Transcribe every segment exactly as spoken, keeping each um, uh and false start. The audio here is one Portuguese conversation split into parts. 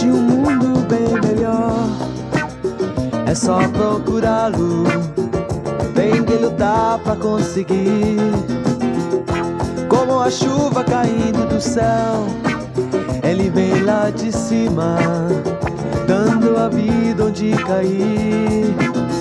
Existe um mundo bem melhor, é só procurá-lo. Tem que lutar pra conseguir. Como a chuva caindo do céu, ele vem lá de cima, dando a vida onde cair.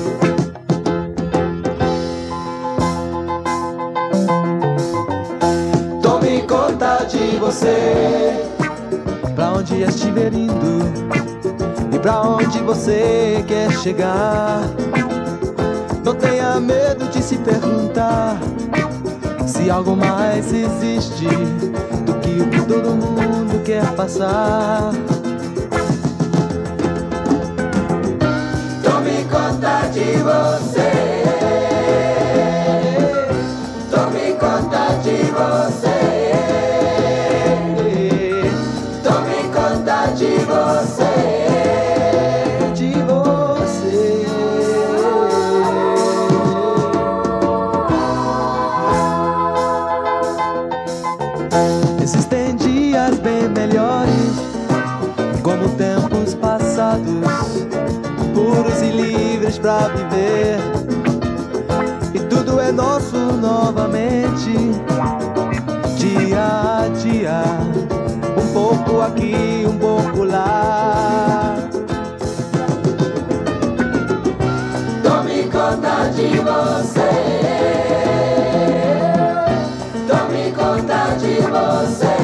Tome conta de você, pra onde estiver indo e pra onde você quer chegar. Não tenha medo de se perguntar se algo mais existe do que o que todo mundo quer passar. Tome conta de você, tome conta de você, tome conta de você, de você. Existem dias bem melhores, como tempos passados, puros e livres pra viver. E tudo é nosso novamente, dia a dia, um pouco aqui, um pouco lá. Tome conta de você, tome conta de você,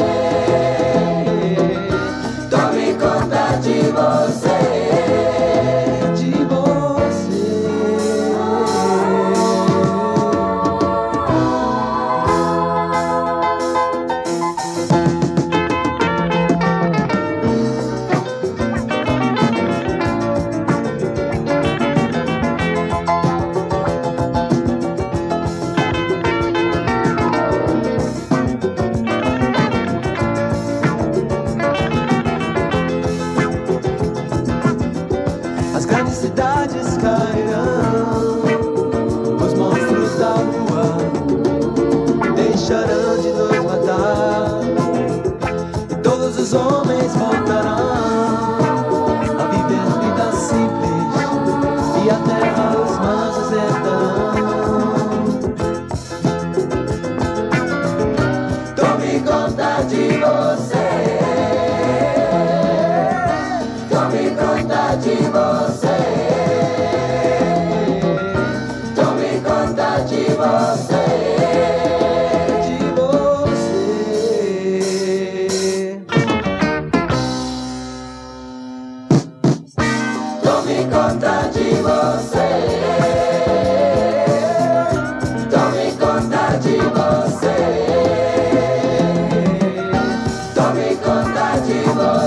tome conta de você, de você. As grandes cidades cairão, os monstros da rua deixarão de nos matar, e todos os homens voltarão a viver vida simples, e a terra os mansos herdarão. Tome conta de você, tome conta de você, tome conta de você, de você. Tome conta de você, tome conta de você, tome conta de você.